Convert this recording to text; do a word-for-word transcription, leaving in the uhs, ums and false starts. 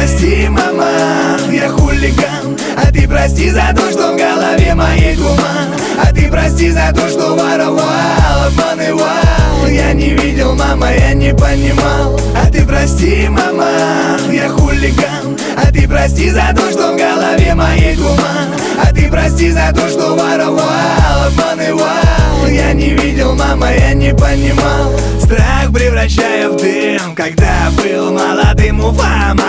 прости, мама, я хулиган. А ты прости за то, что в голове моей туман. А ты прости за то, что воровал, обманывал. Я не видел, мама, я не понимал. А ты прости, мама, я хулиган. А ты прости за то, что в голове моей туман. А ты прости за то, что воровал, обманывал. Я не видел, мама, я не понимал. Страх превращаю в дым, когда был молодым, уфа.